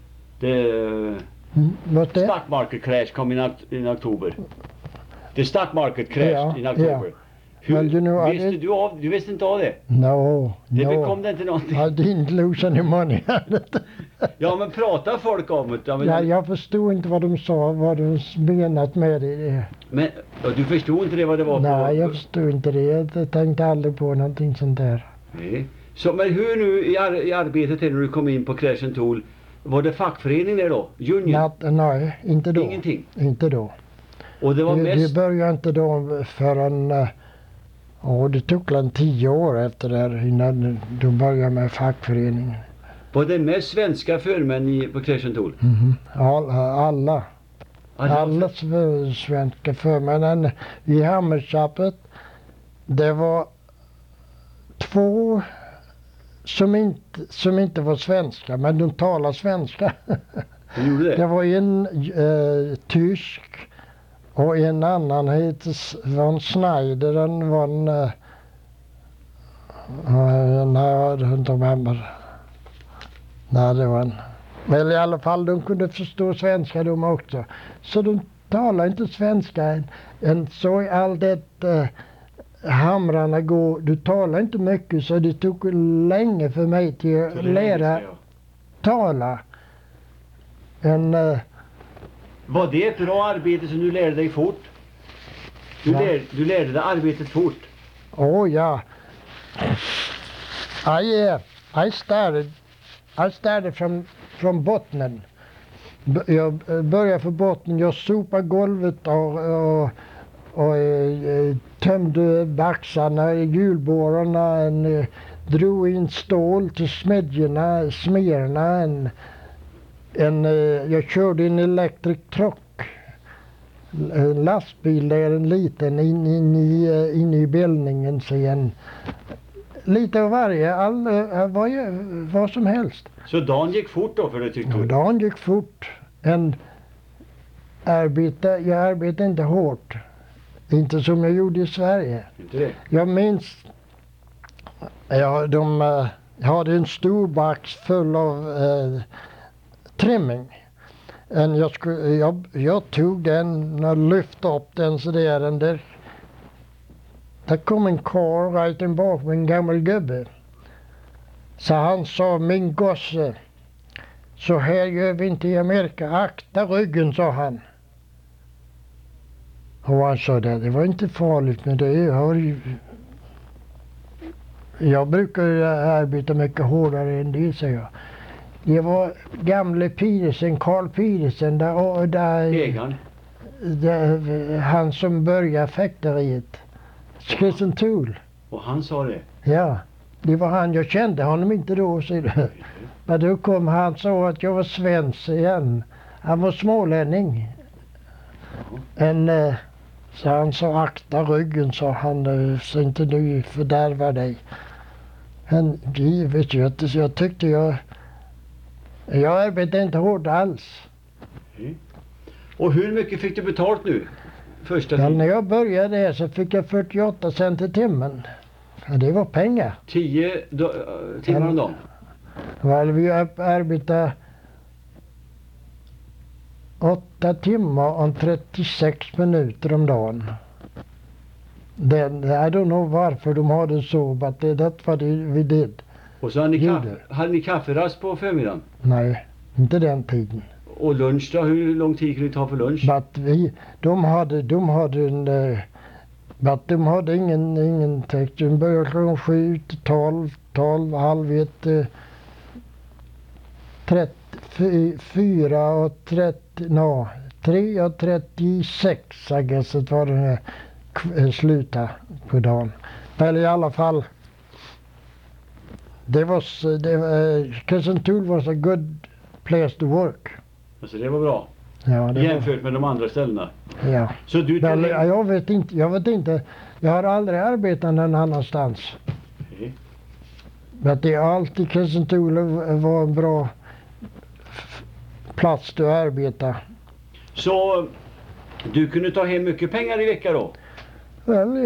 Stock market crash kom in oktober. The stock market crashed in October.
Yeah. Well, you know,
du visste inte av det?
No.
Det bekom det inte någonting.
I didn't lose any money.
Ja, men pratar folk om det?
Ja, jag förstod inte vad de sa, vad de menat med det.
Men du förstod inte det vad det var?
Nej, jag förstod inte det. Jag tänkte aldrig på någonting sånt där.
Nej. Så, men hur nu i arbetet när du kom in på Crescent Tool, var det fackförening där då? Union?
Nej, inte då.
Ingenting?
Inte då.
Och det var mest...
Vi började inte då förrän... det tog 10 år efter det här innan de började med fackföreningen.
Var det mest svenska förmän på Crescent Tool?
Alla. Alla svenska förmän. I hammerköpet, det var 2 som inte var svenska, men de talar svenska.
De gjorde det?
Det var en tysk och en annan var Schneider, den var det var en. Men i alla fall, de kunde förstå svenska de också. Så de talar inte svenska än så i all det hamrarna går. Du talar inte mycket, så det tog länge för mig till att lära tala.
Var det ett bra arbete som du lärde dig fort? Du lärde dig arbetet fort?
Ja. I started from botten. Jag började från botten. Jag sopade golvet och tömde baxarna i hjulborrarna, drog in stål till smedjorna, jag körde en electric truck, en lastbil där, en liten in i bildningen sen. Lite av varje, vad som helst.
Så dagen gick fort då för det tyckte du?
Dagen gick fort. Jag arbetade inte hårt. Inte som jag gjorde i Sverige.
Inte det?
Jag minns, de hade en stor bax full av trimming. Jag tog den och lyfte upp den så där. Det kom en karl right in bak med en gammal gubbe. Så han sa, min gosse, så här gör vi inte i Amerika. Akta ryggen, sa han. Och han sa det var inte farligt, men det har ju... Jag brukar arbeta mycket hårdare än det, säger jag. Det var gamle Pedersen, Carl Pedersen,
Ägaren.
Han som började fäkteriet. Skrissen Tool.
Och han sa det?
Ja, det var han. Jag kände honom inte då. Men då kom han och sa att jag var svensk igen. Han var smålänning. Så han sa akta ryggen, sa han, så inte du fördärvar dig. Men givet, jag tyckte jag arbetade inte hårt alls.
Och hur mycket fick du betalt nu? Första tiden?
När jag började så fick jag 48 cent i timmen. Ja, det var pengar.
10 timmar om dagen?
Väl, vi arbetade 8 timmar och 36 minuter om dagen. I don't know varför de hade så, but that's what we did.
Och så hade ni kafferast på förmiddagen?
Nej, inte den tiden.
Och lunch då? Hur lång tid kunde ni ta för lunch?
De hade ingen text. De började klockan 7 till 12, halv 1, 3:36, I guess it var den sluta på dagen. Eller i alla fall, Crescent Tool was a good place to work.
Alltså det var bra?
Ja,
jämfört med de andra ställena?
Ja.
Så du
jag vet inte. Jag har aldrig arbetat någon annanstans.
Okay.
Men det är alltid Crescent Tool var en bra plats att arbeta.
Så du kunde ta hem mycket pengar i veckan då?
Väl,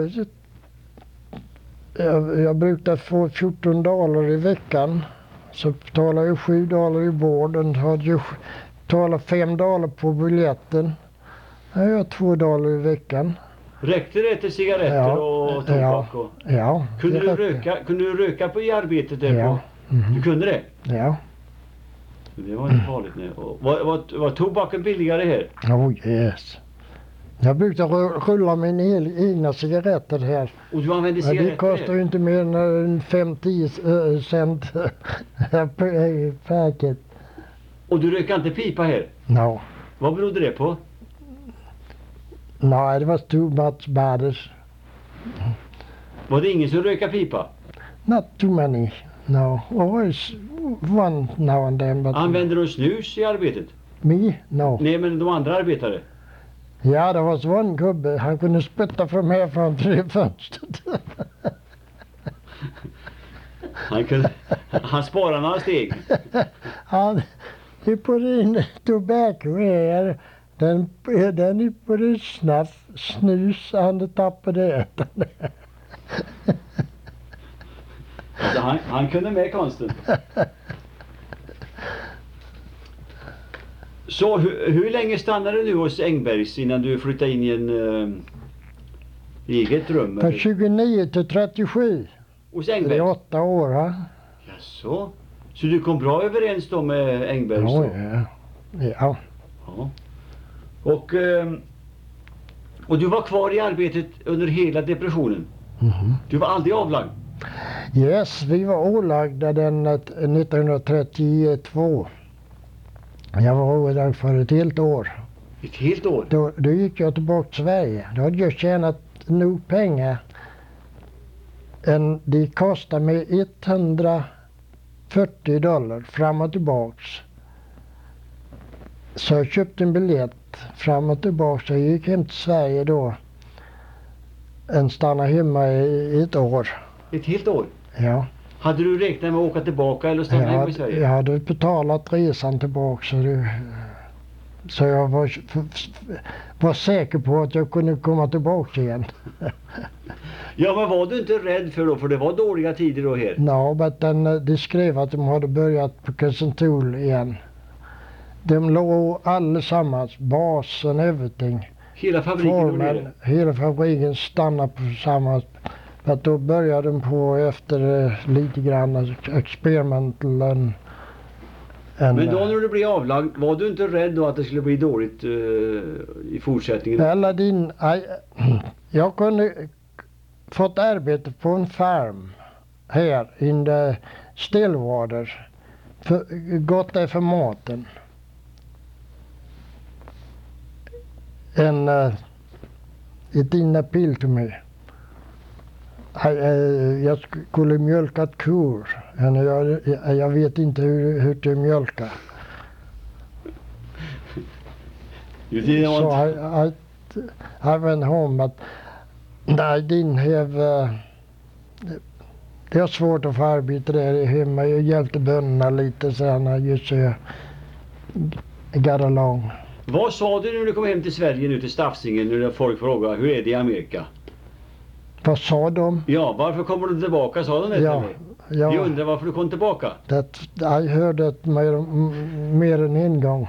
jag brukade få $14 i veckan. Så betalade jag $7 i båden. Hade jag betalat $5 på biljetten. Jag har $2 i veckan.
Räckte det till cigaretter och tobak?
Ja.
Kunde du röka på i arbetet där?
Ja.
Du kunde det?
Ja.
Det var inte farligt. Nej. Var tobaken billigare här?
Oh yes. Jag brukade rulla mina egna cigaretter här.
Och du använde cigaretter?
Det kostar ju inte mer än 5-10 cent per paket.
Och du röker inte pipa här?
No.
Vad berodde det på?
No, it was too much bad.
Var det ingen som röker pipa?
Not too many. No, always one now and then. But
använder du snus i arbetet?
Me? No.
Nej, men de andra arbetare?
Ja, det var en gubbe. Han kunde spytta från det fönstret.
Han sparade några steg.
He put in tobacco here. Then he put in snus on the top of that.
Alltså han kunde med konsten. Så hur länge stannade du hos Engbergs innan du flyttade in i en eget rum?
Från 29 till 37.
Hos Engbergs?
Det är 8 år, va?
Jaså? Så du kom bra överens då med Engbergs?
Ja.
Och du var kvar i arbetet under hela depressionen?
Mm-hmm.
Du var aldrig avlagd?
Yes, vi var ålagda den 1932. Jag var ålagd för ett helt år.
Ett helt år?
Då gick jag tillbaka till Sverige. Då hade jag tjänat nog pengar. Det kostade mig $140 fram och tillbaks. Så jag köpte en biljett fram och tillbaks. Jag gick hem till Sverige då. Stannade hemma i ett år.
Ett helt år?
Ja.
Hade du räknat med att åka tillbaka eller stanna hemma i Sverige?
Jag hade betalat resan tillbaka. Så jag var säker på att jag kunde komma tillbaka igen.
Ja, men var du inte rädd för då? För det var dåliga tider då här.
No, men de skrev att de hade börjat på Crescent Tool igen. De låg allesammans, basen, everything.
Hela fabriken?
Hela fabriken stannade på samma. Att då började de på efter lite grann experimental än,
Men då när du blev avlagd, var du inte rädd då att det skulle bli dåligt i fortsättningen?
jag kunde fått arbete på en farm här i Stillwater. Gott är för maten. It didn't appeal to me. Jag skulle mjölka kor. Jag vet inte hur de mjölkar.
You didn't
So
want...
I went home, but I didn't have... det är svårt att få arbete där hemma. Jag hjälpte bönderna lite sen. Just så jag got along.
Vad sa du när du kom hem till Sverige nu till Stafsingen när folk frågade hur är det i Amerika?
Vad sa de?
Ja, varför kommer du tillbaka? Sa de det till mig? Jag undrar varför du kom tillbaka.
Jag hörde det mer än en gång.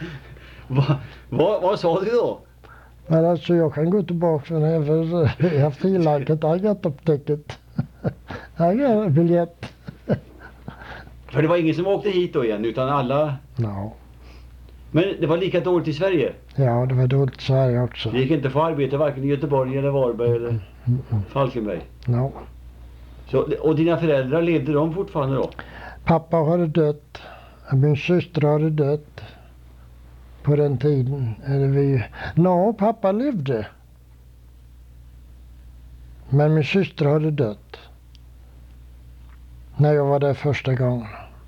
Vad sa du då?
Men alltså jag kan gå tillbaka whenever I feel like it. I got a ticket. I got a biljett.
För det var ingen som åkte hit då igen utan alla...
No.
Men det var lika dåligt i Sverige?
Ja, det var dåligt i Sverige också.
Det gick inte att få arbete varken i Göteborg eller Varberg eller Falkenberg?
No.
Så, och dina föräldrar, levde de fortfarande då?
Pappa hade dött. Min syster hade dött. På den tiden. Pappa levde. Men min syster hade dött. När jag var där första gången.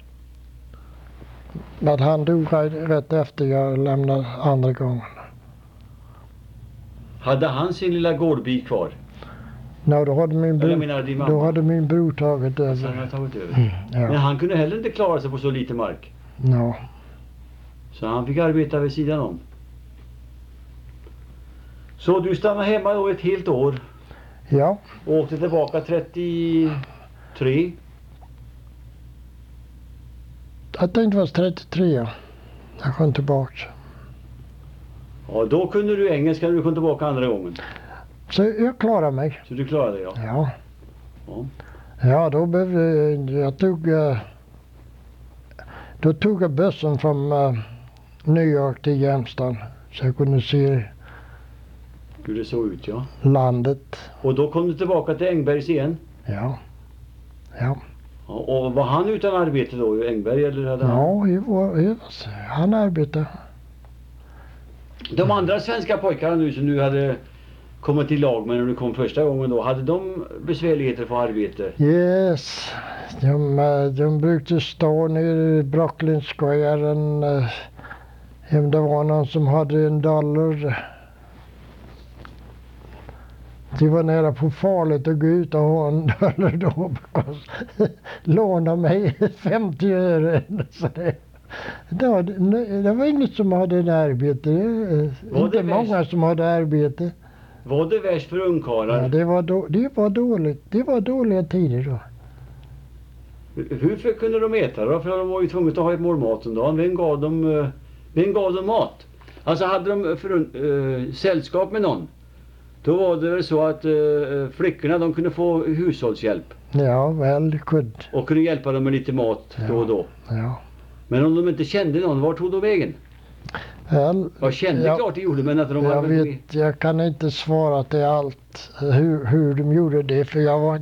Men han dog rätt efter jag lämnade andra gången.
Hade han sin lilla gårdbit kvar?
Då hade min bror tagit över.
Så han hade tagit över.
Ja.
Men han kunde heller inte klara sig på så lite mark.
No.
Så han fick arbeta vid sidan om. Så du stannade hemma då ett helt år?
Ja.
Och åkte tillbaka 33?
Jag tänkte det var 33. Jag kom tillbaka.
Ja, då kunde du engelska när du kom tillbaka andra gången.
Så jag klarade mig.
Så du klarade det, ja.
Ja.
Ja.
Ja, då behövde jag tog jag bussen från New York till Jämstad. Så jag kunde se
Hur det såg ut, ja.
landet.
Och då kom du tillbaka till Engbergs igen?
Ja. Ja.
Ja, och var han utan arbete då, Engberg, eller hade han?
Ja, han arbetade.
De andra svenska pojkarna nu som du hade kommit till lag med när du kom första gången då, hade de besvärligheter för arbete?
Yes. De brukade stå nere i Brooklyn Square. Det var någon som hade $1. Det var nära på farligt att gå ut och ha $1 då. Låna mig 50 öre. Så det var inget som hade en arbete. Inte många som hade arbete.
Var det värst för ungkarlar?
Ja, det var dåligt. Det var dåliga tider då.
Hur kunde de äta då? För de var ju tvungna att ha ett mål mat om dagen. Vem gav dem mat? Alltså hade de sällskap med någon? Då var det väl så att flickorna de kunde få hushållshjälp.
Ja, väl kunde.
Och kunde hjälpa dem med lite mat då och då.
Ja.
Men om de inte kände någon, var tog de vägen?
Jag
kände klart det gjorde, men att de hade...
Jag kan inte svara till allt hur de gjorde det, för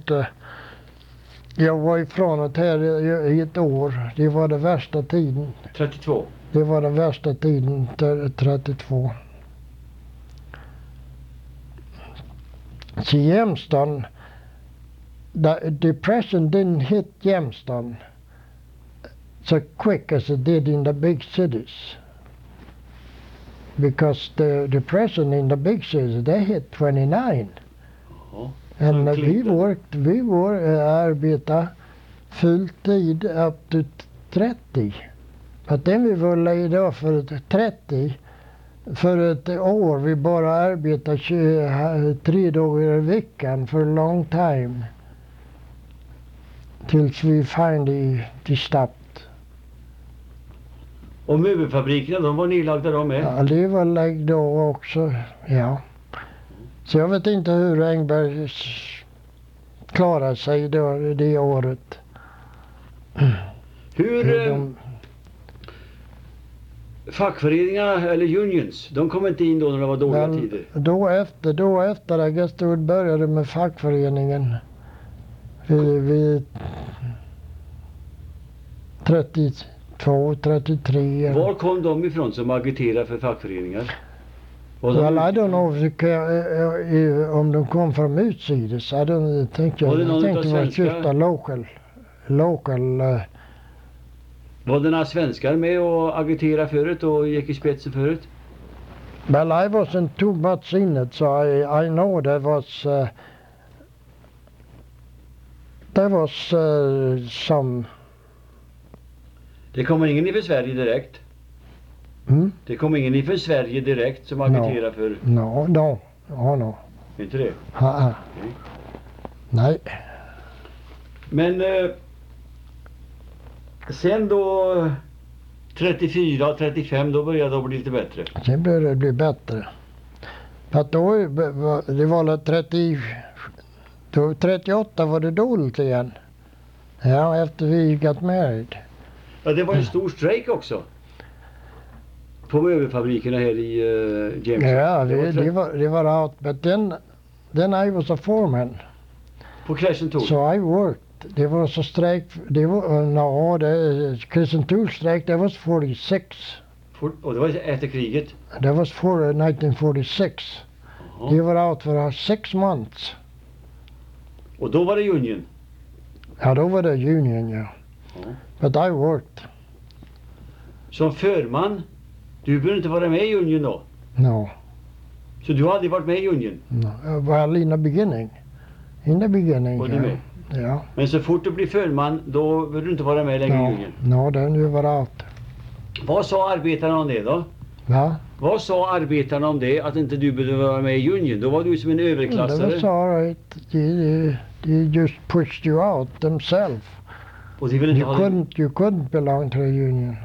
jag var ifrån det här i ett år. Det var den värsta tiden.
32?
Det var den värsta tiden, 32. Så Jämstad, the depression didn't hit Jämstad so quick as it did in the big cities. Because the depression in the big cities, they hit 29.
Ja,
and we arbetade full tid up to 30. But then we were laid off för 30. För ett år vi bara arbetade 3 dagar i veckan för a long time. Tills vi finally stopped.
Och möbelfabrikerna, de var nedlagda de med?
Ja, det var lagda då också, ja. Så jag vet inte hur Engberg klarade sig det året.
fackföreningarna eller unions, de kom inte in då när det var dåliga
Men
tider.
då efter Augusta började med fackföreningen vid 32, 33.
Var kom de ifrån som agiterade för fackföreningar? Var de
Well, I
ute-
don't know om de kom från utsides. I don't think
Var det någon
I think
utav
it was
svenska?
just a local
Var det några svenskar med och agiterade förut och gick i spetsen förut?
well, I wasn't too much in it, so I know there was some.
Det kommer ingen ifrån Sverige direkt. Det kom ingen ifrån Sverige direkt som agiterar för...
No.
Inte det?
Nej.
Men sen då 34 och 35 då började det bli lite bättre.
Sen började det bli bättre. Att då, det var 38 var det dåligt igen. Ja, efter vi got married.
Ja, det var en stor strejk också. På möbelfabrikerna här i Jameson.
Ja,
det var
det var out. But then I was a foreman.
på Crescent Tool.
So I worked. Det var så strejk. Det var, Crescent Tool strejk, det var 46.
Och det var efter kriget.
Det var 1946.
Jaha.
Det var out för 6 months.
Och då var det union.
Ja, då var det union, ja.
Ja.
But I worked.
Som förman, du behöver inte vara med i union då.
No.
Så du har aldrig varit med i union.
Well, in the beginning.
Var du med?
Ja.
Men så fort du blir förman, då behöver du inte vara med längre i union.
No, then you were out.
Vad sa arbetarna om det då?
Va?
Vad sa arbetarna om det, att inte du behövde vara med i union? Då var du som en
That
överklassare.
was all right. They just pushed you out themselves.
Och de ville inte ha dig.
You couldn't belong to the union.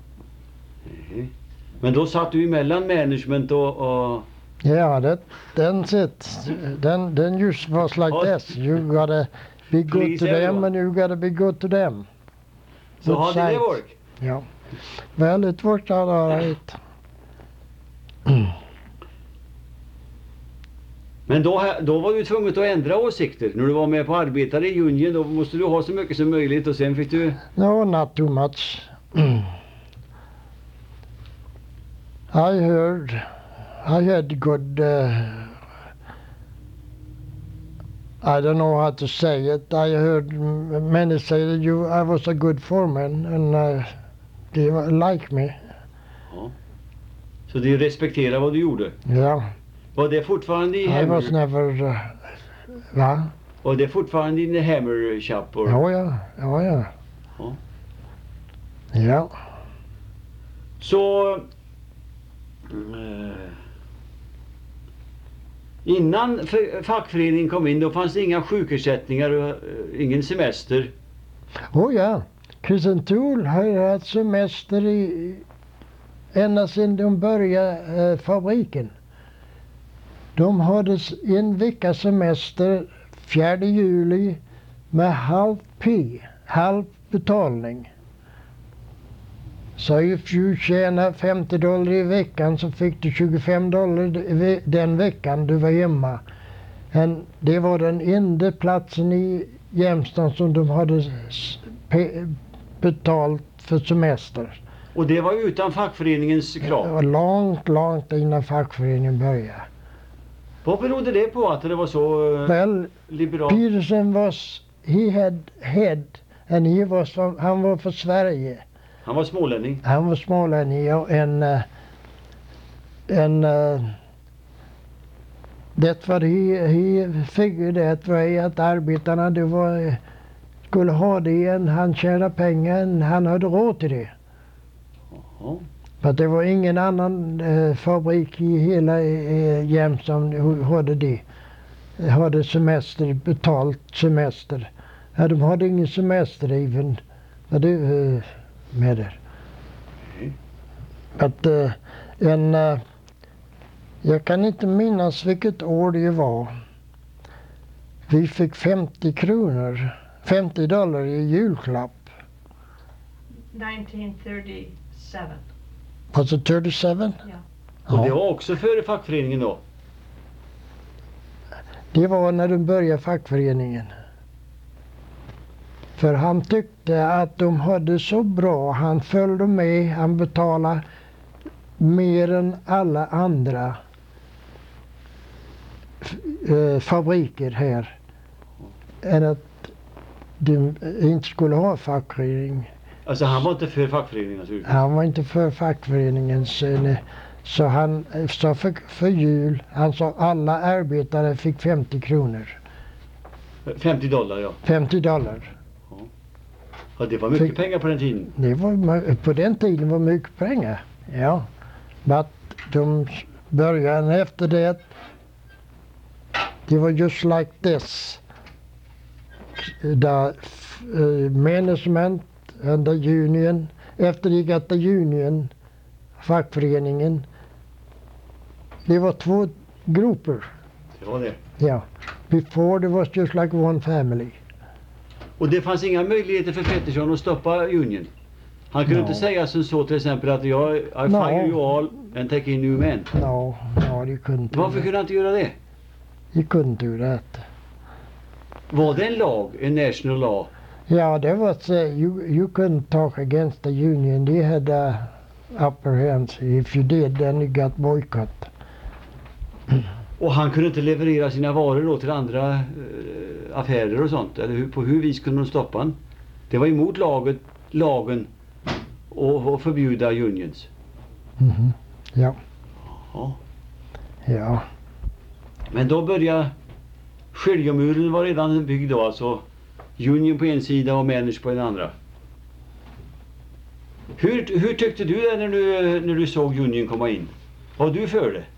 Men då satt du emellan management och...
Yeah, that's it. Then you was like
Oh.
this. You gotta be good
Please
to them
everyone.
and you gotta be good to them.
Så
Both
hade det
sides.
work?
Yeah. Well, it worked out all right.
Men då var du tvungen att ändra åsikter. När du var med på arbetare i union, då måste du ha så mycket som möjligt och sen fick du...
No, not too much. I had good, I don't know how to say it. I heard many say that I was a good foreman and they like me.
Så de respekterar vad du gjorde.
Yeah,
Var det fortfarande i
I was
Hammer?
never, va?
Var det fortfarande i Hammer Shop?
Oh yeah.
Ja.
Yeah.
Så... innan fackföreningen kom in, då fanns det inga sjukersättningar och ingen semester.
Oh ja, Crescent Tool har haft semester ända sedan de började fabriken. De hade en veckas semester 4 juli med halv betalning. Så if you tjänar $50 i veckan så fick du $25 den veckan du var hemma. Det var den enda platsen i Jämstad som de hade betalt för semester.
Och det var utan fackföreningens
Det
krav.
var långt innan fackföreningen började.
Vad berodde det på att det var så
Well,
liberalt?
Peterson he had head and han var från Sverige.
Han var smålänning.
Han var smålänning och det var he figured that way att arbetarna skulle ha det en han tjänade pengar, han hade råd till det.
Ja.
Men det var ingen annan fabrik i hela Jämtland som hade det. Hade semester, betalt semester. Ja, de hade ingen semester even med det. Att jag kan inte minnas vilket år det var. Vi fick $50 i julklapp.
1937.
Was it 37?
Ja.
Och det
Ja,
var också före fackföreningen då?
det var när de började fackföreningen. För han tyckte att de hade så bra, han följde med, han betalade mer än alla andra fabriker här. Än att de inte skulle ha fackförening.
Alltså han var inte för fackföreningen naturligtvis.
Han var inte för fackföreningen. Så han sa för jul, han sa alla arbetare fick 50 kronor.
$50 ja.
$50.
Ja, det var mycket
Fick-
pengar på den tiden.
Det var, på den tiden var mycket pengar. Ja. Men de började efter det. Det var just like this. The management and the union. Efter det got the union, fackföreningen. Det var två grupper.
Det var det.
Ja. Before it was just like one family.
Och det fanns inga möjligheter för Pettersson att stoppa Union. Han kunde
No.
inte säga som så till exempel att I
No.
fire you all and take in new men.
No, you couldn't.
Varför kunde han inte göra det?
You couldn't do that.
Var det en lag, en national law?
Yeah, there was you couldn't talk against the union. They had upper hands. If you did, then you got boycott.
Och han kunde inte leverera sina varor då till andra affärer och sånt? Eller på hur vis kunde de stoppa han? Det var emot lagen och förbjuda unions.
Mhm. Ja,
Ja.
ja.
Men då började skiljemuren var redan byggd då, alltså union på en sida och manage på den andra. Hur tyckte du det när du såg union komma in? Var du för det?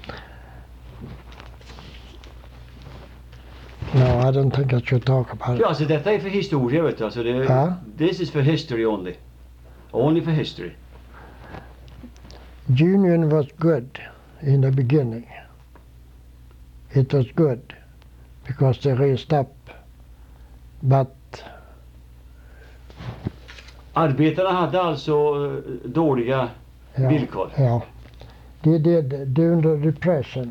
No, I don't think I should talk about
Ja,
it.
alltså detta är för historia vet du. Alltså
Ja.
This is for history only. Only for history.
Union was good in the beginning. It was good because they raised up. But
Arbetarna hade alltså dåliga villkor.
yeah, they did during the depression.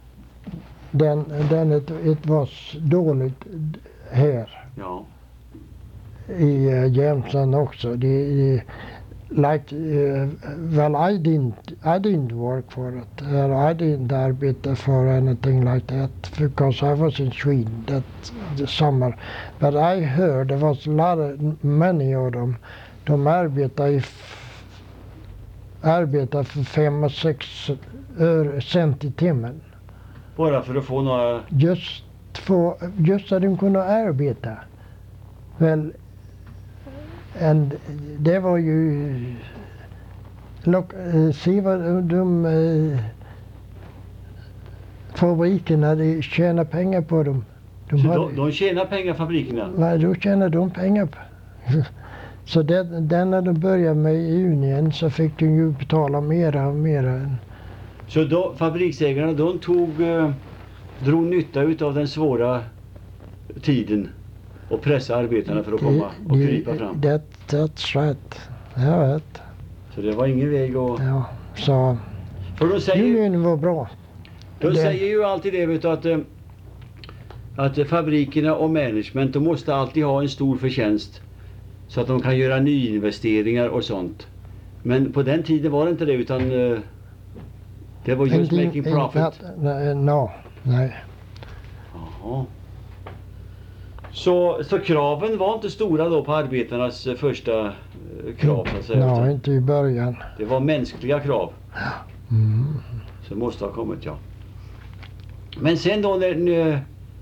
Then it was dåligt här
Ja.
i Jämtland också. Like well, I didn't work for it. I didn't arbeta for anything like that because I was in Sweden that the summer. But I heard there was many of them. De arbetade för 5 och 6 cent i timmen.
Bara för att få några...
Just så de kunde arbeta. Väl, det var ju... Se vad de fabrikerna de tjänar pengar på dem.
Så de tjänar pengar fabrikerna?
Nej, då tjänar de pengar på. Så när de började med Union så fick de ju betala mera och mera.
Så då, fabriksägarna de drog nytta utav den svåra tiden och pressa arbetarna för att komma och krypa fram.
That's right. Jag vet.
Så det var ingen väg att...
Ja, så
För
Union var bra.
de säger ju alltid det vet du, att fabrikerna och management de måste alltid ha en stor förtjänst så att de kan göra nyinvesteringar och sånt. Men på den tiden var det inte det utan det var just making profit.
Nej.
Jaha. Så kraven var inte stora då på arbetarnas första krav så att säga.
Nej,
utan
inte i början.
det var mänskliga krav
Mm.
som måste ha kommit, ja. Men sen då när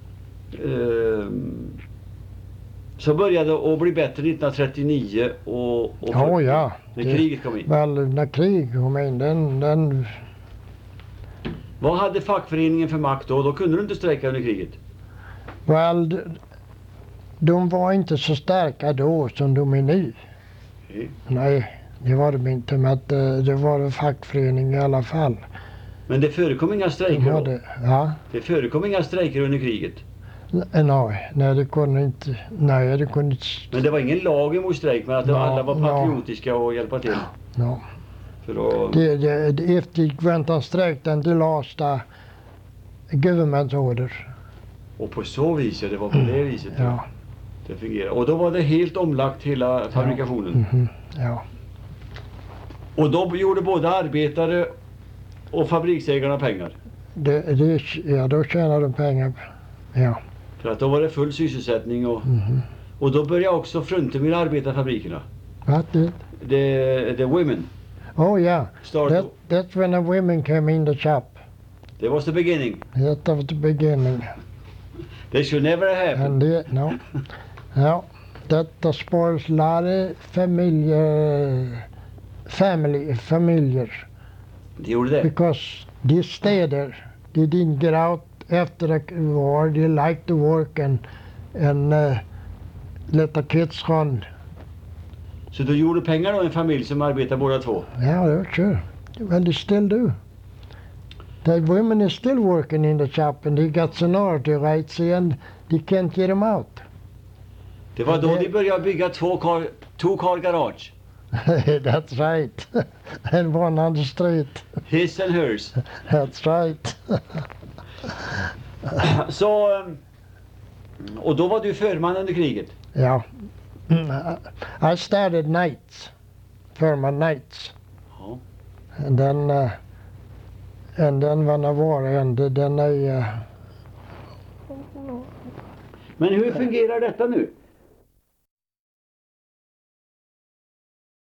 så började det att bli bättre 1939 och
Ja.
när kriget kom in.
Väl, när kriget kom in, den
Vad hade fackföreningen för makt då? Då kunde du inte strejka under kriget.
väl, de var inte så starka då som de är nu.
Okej.
Nej, det var de inte, men att, det var en fackförening i alla fall.
Men det förekom inga
De
strejker då?
hade, ja.
Det förekom inga strejker under kriget.
Nej, det kunde inte. Nej, det kunde inte.
Men det var ingen lag emot strejk, men att alla var patriotiska och hjälpa till.
Ja.
För att...
If they went on strike, then they lost government orders.
Och på så vis, ja, det var på det viset.
Ja.
Det fungerar. Och då var det helt omlagt hela fabrikationen.
Mhm. Ja.
Och då gjorde både arbetare och fabriksägarna pengar.
Ja, då tjänade de pengar. Ja.
För att då var det full sysselsättning och då började också fruntimmer arbeta i fabrikerna.
What did?
The women
Oh yeah.
started.
That's when the women came in the shop.
That was the beginning.
That was the beginning.
They should never have happened.
And no. Ja. Detta spoils a lot of familjer.
Det gjorde det.
Because they stayed there. They didn't get out after the war. They liked to work and let the kids run.
Så du gjorde pengar då, en familj som arbetar båda två?
Yeah, sure. Well, they still do. The women is still working in the shop and they got seniority rights and they can't get them out.
Det var då de började bygga två car garage.
That's right. And one on the street.
His and hers.
That's right.
Så, och då var du förman under kriget?
Yeah. I started nights. Firma nights.
Ja.
And then when the war ended, then
Men hur fungerar detta nu?